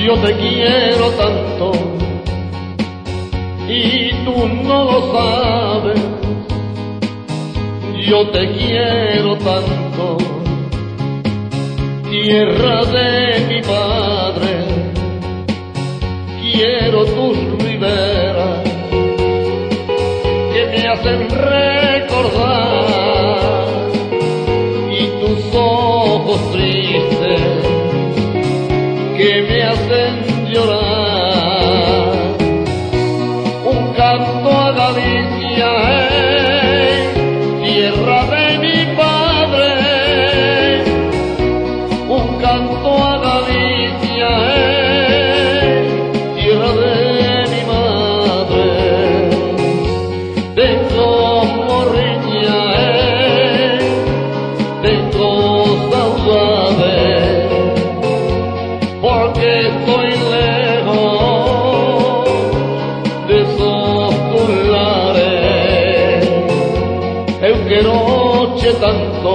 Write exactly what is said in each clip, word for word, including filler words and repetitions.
Yo te quiero tanto y tú no lo sabes. Yo te quiero tanto, tierra de mi padre. Quiero tus riberas que me hacen recordar y tus ojos tristes que me hacen llorar. Un canto a Galicia, eh, tierra de mi padre. Un canto a Galicia, eh, tierra de mi madre. Tengo morriña, eh, tengo saudades, porque estoy lejos de esos tus lares. Eu queroche tanto,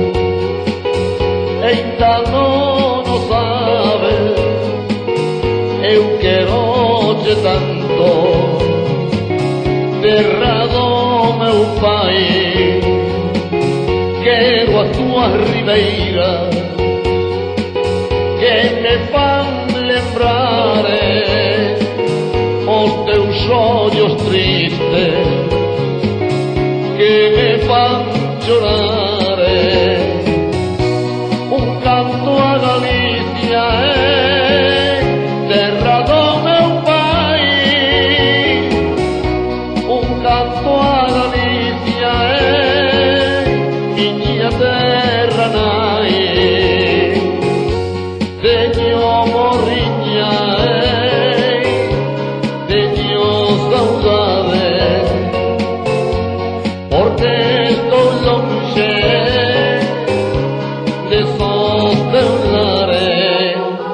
ainda non o sabes. Eu queroche tanto, terra do meu pai. Quero as tuas ribeiras que me fan lembrar eh, os teus ollos tristes que me fan chorar. eh. Un canto a Galicia, eh, terra do meu pai. Un canto a Galicia, eh, miña terra nai. Teño morriña, eh, teño saudades, porque estou longe de esos teus lares.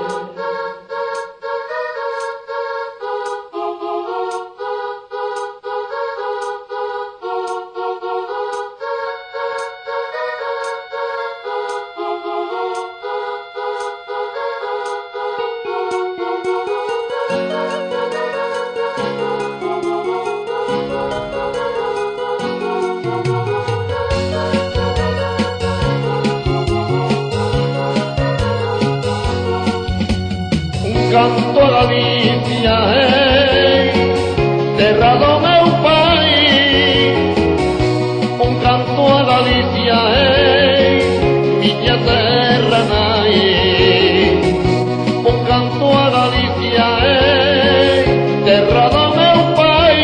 Canto a Galicia, eh, terra do meu pai. Un canto a Galicia, eh, miña terra nai. Un canto a Galicia, eh, terra do meu pai.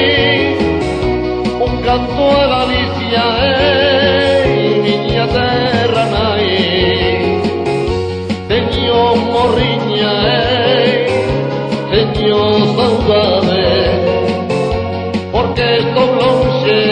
Un canto a Galicia, eh, miña terra nai. Teño morriña, eh, teño saudades, porque estou longe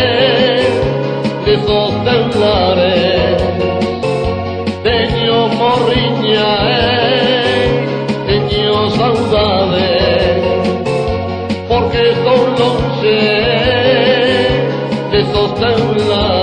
de esos teus lares. Teño morriña, eh, teño saudades, porque estou longe de esos teus lares.